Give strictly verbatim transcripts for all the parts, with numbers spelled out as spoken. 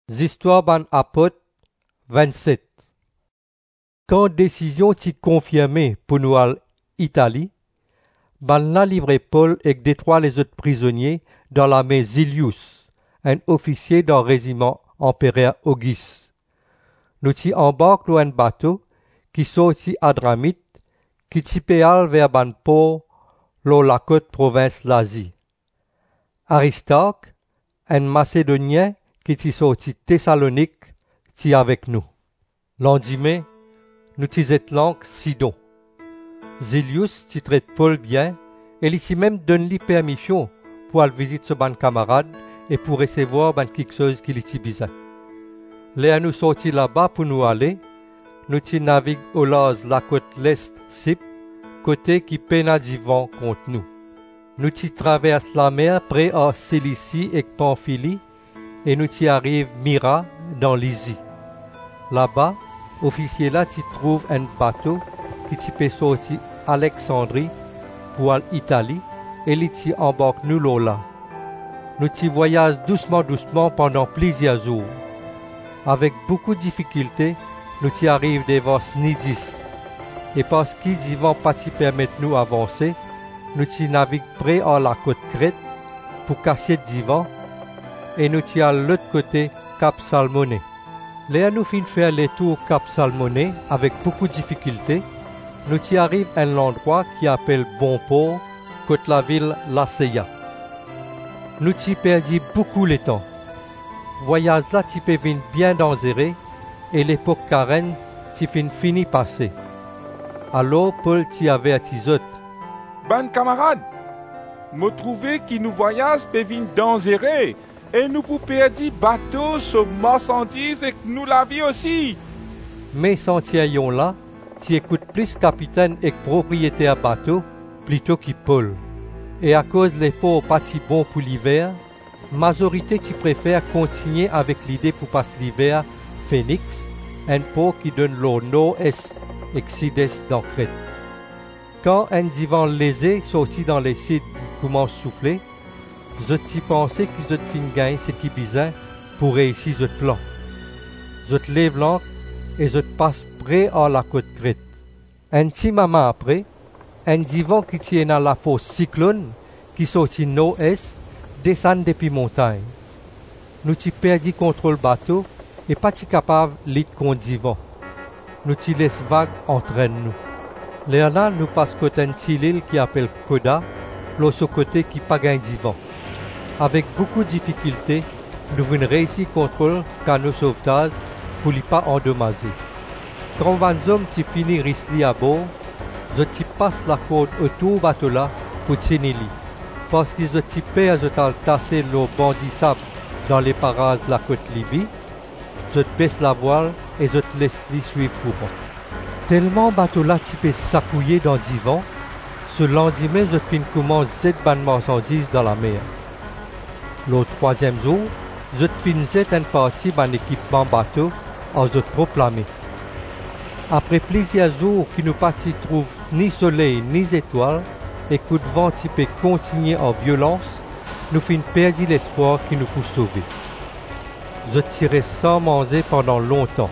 Histoires ban apôtre vingt-sept. Quand décision t'y confirmée pour nous à Italie, ban la livré Paul et détruit les autres prisonniers dans la main Zilius, un officier d'un régiment empereur Auguste. Nous t'y embarque dans un bateau qui sortit Adramite, qui t'y péale vers ban port, dans la côte province l'Asie. Aristarque, un Macédonien qui t'y sorti Thessalonique, t'y avec nous. Lendemain, nous t'y êtes langue Sidon. Zilius t'y traite Paul bien, et ici même donne lui permission pour aller visiter ce ban camarade et pour recevoir ban quelque chose qui l'y besoin. Là nous sortis là-bas pour nous aller, nous t'y naviguons au large la côte l'est Sip, côté qui peine du vent contre nous. Nous t'y traversons la mer près à Cilicie et Pamphylie, et nous t'y arrivons Myra dans l'Isie. Là-bas, officier là t'y trouve un bateau qui t'y peut sortir Alexandrie pour aller Italie, et il t'y embarque nous là. Nous t'y voyageons doucement doucement pendant plusieurs jours. Avec beaucoup de difficultés, nous t'y arrivons devant Snidis. Et parce qu'ils y vont pas t'y permettre nous avancer, nous t'y naviguons près à la côte Crète pour cacher du vent, et nous t'y à l'autre côté Cap Salmoné. Là nous finissons faire les tours Cap Salmoné avec beaucoup de difficultés. Nous t'y arrivons à un endroit qui appelle Bon Port, côté la ville Laceia. Nous t'y perdit beaucoup le temps. Voyage là t'y peut venir bien dangereux, et l'époque carène t'y fin fini passer. Alors Paul t'y avait à t'y Ban camarade, me trouver qui nous voyage peut venir dangereux, et nous pour perdre bateau sur marchandises et que nous la vie aussi. Mais sentiers là, t'y écoute plus capitaine et propriétaire bateau plutôt que Paul. Et à cause les ports pas si bons pour l'hiver, majorité t'y préfère continuer avec l'idée pour passer l'hiver Phoenix, un port qui donne l'eau nord-est et sud-est dans Crète. Quand un divan léger sorti dans les sites commence à souffler, je t'y pensais que je te fin gagner ce qui bizarre pour réussir ce plan. Je te lève l'ancre et je te passe près à la côte Crète. Un petit moment après, un divan qui tient à la fosse cyclone, qui sortit nord-est, descend depuis montagne. Nous t'y perdis contre le bateau et pas t'y capable de contre divan. Nous t'y laisse vague entraîne nous. Là, nous passons côté un petit île qui appelle Koda, l'autre côté qui pas gagne divan. Avec beaucoup de difficultés, nous venons réussir contrôle canot sauvetage pour ne pas endommager. Quand Vanzom t'y finit risli à bord, je t'y passe la corde autour du bateau là pour tenir li. Parce que je t'y perds, je t'ai tassé le bandit sable dans les parages de la côte Libye, je te baisse la voile et je te laisse li suivre pour moi. Tellement bateau là t'y peut s'accouiller dans du vent, ce lendemain je te fin commence cette bonne marchandise dans la mer. Le troisième jour, je te fin cette une partie d'un équipement bateau en je te proclamer. Après plusieurs jours qui nous pas t'y trouve ni soleil ni étoiles, et coup de vent qui peut continuer en violence, nous fin perdu l'espoir qui nous peut sauver. Je tirais sans manger pendant longtemps.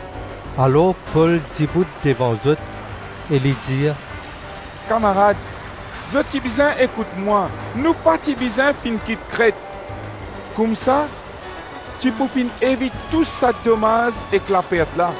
Alors Paul debout devant eux et lui dit Camarade, je t'y besoin écoute-moi, nous pas t'y besoin fin quitte Crète. Comme ça, tu peux fin éviter tout ça dommage et que la perte là.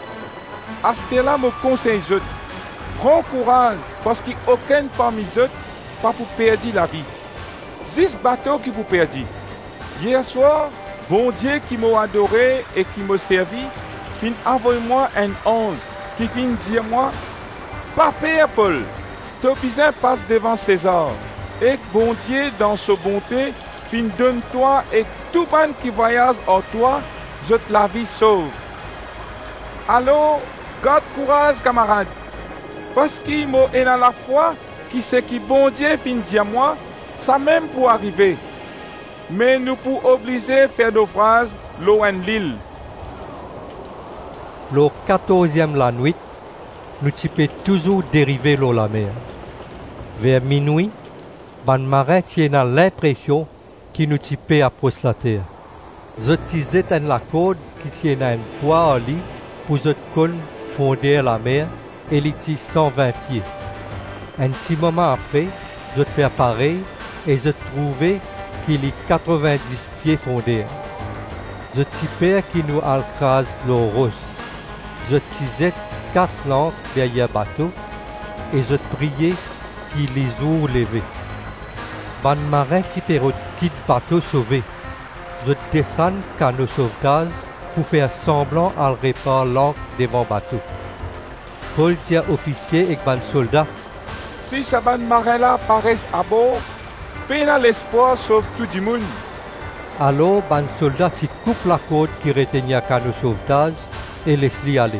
À ce là me conseille je. Prends courage, parce qu'il n'y a aucun parmi eux pas pour perdre la vie. Six bateaux qui vous perdent. Hier soir, bon Dieu qui m'a adoré et qui m'a servi, fin envoie-moi un ange qui fin dire moi, pas peur Paul, ton besoin passe devant César. Et bon Dieu dans sa bonté, fin donne-toi et tout monde qui voyage en toi, je te la vie sauve. Alors, garde courage camarade. Parce qu'il m'a et dans la foi, qui sait qui bon Dieu fin dire moi, ça même pour arriver. Mais nous pour obliger faire naufrage loin de l'île. Le quatorzième la nuit, nous t'y peut toujours dériver l'eau la mer. Vers minuit, ban marin tient l'impression qu'il nous t'y peut approche la terre. Zot tizet en la corde qui tient à une poids en lit pour zot con fonder la mer et li ti cent vingt pieds. Un petit moment après, zot fait pareil et zot trouvé qu'il y quatre-vingt-dix pieds fondés. Zot ti père qui nous alcrase l'eau rose. Zot tizet quatre lampes derrière bateau et zot prié qu'il les ouvre levé. Ban marin ti perot quitte bateau sauvé. Zot descend canot sauvetage pour faire semblant à réparer l'ancre devant bateau. Paul dit à officier et ban soldat, si sa ban marin là paraissent à bord, peine l'espoir sauve tout du monde. Alors ban soldat ti coupe la corde qui retenait canot sauvetage et laisse-l'y aller.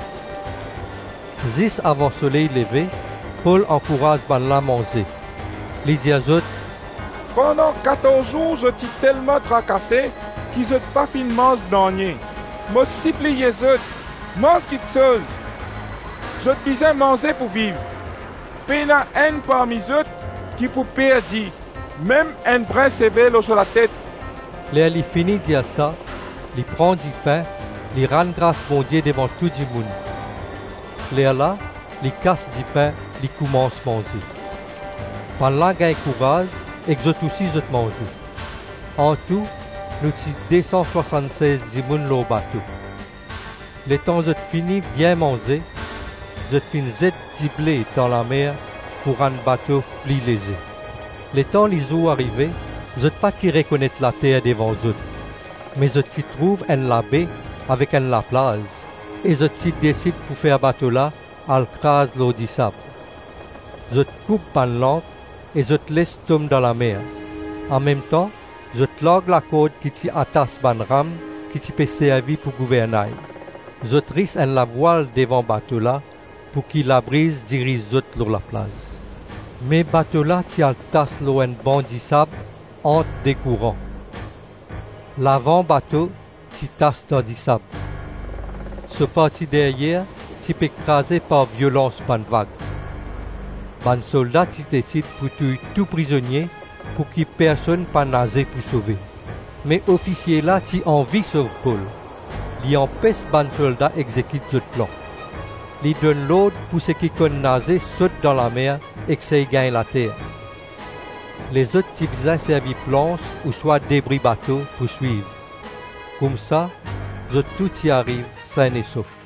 Zis avant soleil levé, Paul encourage ban la manger. Il dit à zot, pendant quatorze jours, je t'ai tellement tracassé qu'ils n'ont pas fin mange dernier. Moi, supplie zot, mange quelque chose. Je besoin manger pour vivre. Peine un parmi eux qui pour perdre, même un brin sévère sur la tête. Léa li finit de dire ça, il prend du pain, il rend grâce bon Dieu devant tout le monde. Léa là, il casse du pain, il commence à manger. Pendant qu'il courage, et que je aussi je mange. En tout, nous avons deux cent soixante-seize zimoun au bateau. Le temps de fini bien manger, je finis zet ziblé dans la mer pour rendre le bateau plus léger. Le temps les jours arrivés, je ne pas reconnaître la terre devant eux, mais je t'y trouve un labé avec un la plage, et je t'y décide pour faire bateau là, à l'écrase l'eau du sable. Je te coupe par l'encre et je te laisse tomber dans la mer. En même temps, je te largue la corde qui t'y attache ban rame qui t'y peut servir pour gouvernail. Je te risse un la voile devant bateau là pour qu'il la brise dirige zot sur la plage. Mais bateau là t'y attache l'eau un banc du sable entre des courants. L'avant bateau t'y tasse dans du sable. Ce parti derrière t'y peut écraser par violence par une vague. Ban soldat t'y décide pour tuer tout prisonnier pour que personne pas nager pour sauver. Mais officier là t'y envie sauve Paul. Il empêche ban soldat exécute ce plan. Il donne l'ordre pour ceux qui connaissent nager sautent dans la mer et que ça gagne la terre. Les autres types servis planches ou soit débris bateau pour suivre. Comme ça, tout y arrive sain et sauf.